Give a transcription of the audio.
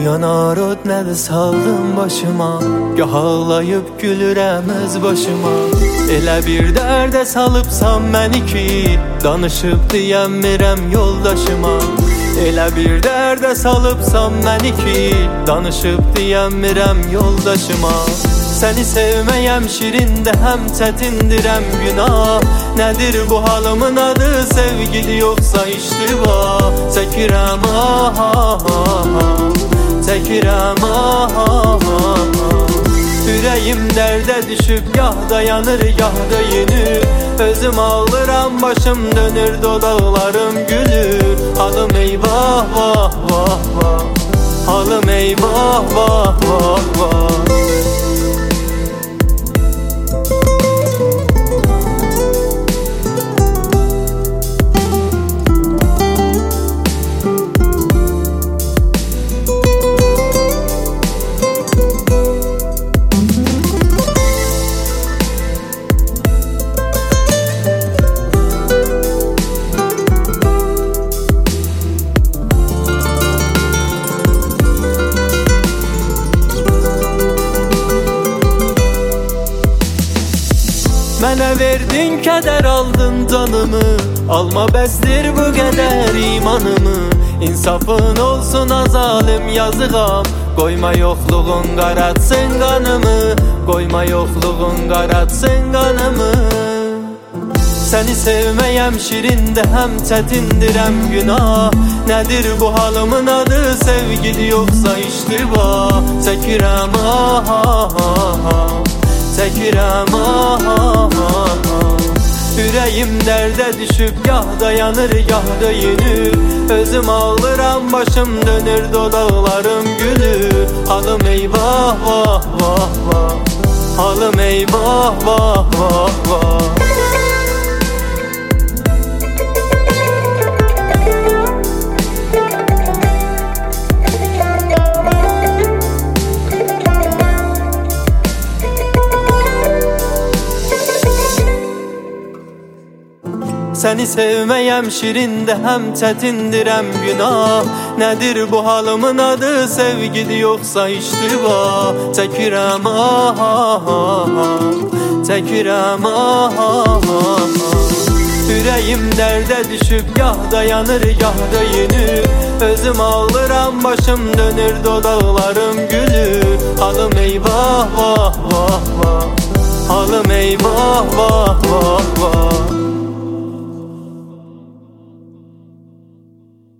Yanar ot nədir saldım başıma, gah ağlayıb gülürəm öz başıma. Elə bir dərdə salıbsan məni ki, danışıb deyəmirəm yoldaşıma. Elə bir dərdə salıbsan məni ki, danışıb deyəmirəm yoldaşıma. Səni sevməyəm şirində həm çətindirəm günah. Nədir bu halımın adı, sevgili yoxsa iştiba? Çəkirəm çəkirəm Ürəyim dərdə düşüb, gah dayanır, gah da yenir. Özüm ağlıram, başım dönür, dodaqlarım gülür. Halım eyvah vah vah vah, halım eyvah vah vah vah. Mənə verdin kədər, aldın canımı. Alma bəsdir bu qədər imanımı. İnsafın olsun azalim yazığam, qoyma yoxluğun qaratsın qanımı. Qoyma yoxluğun qaratsın qanımı. Səni sevməyəm şirində həm çətindirəm günah. Nədir bu halımın adı, sevgili yoxsa iştiba? Çəkirəm çəkirəm Ürəyim dərdə düşüb, gah dayanır, gah da yenir. Özüm ağlıram, başım dönür, dodaqlarım gülür. Halım eyvah vah vah vah, halım eyvah vah vah vah. Səni sevməyəm şirində həm çətindirəm günah. Nədir bu halımın adı, sevgili yoxsa iştiba? Çəkirəm çəkirəm Ürəyim dərdə düşüb, gah dayanır, gah da yenir. Özüm ağlıram, başım dönür, dodaqlarım gülür. Halım eyvah vah vah vah, halım eyvah vah vah vah.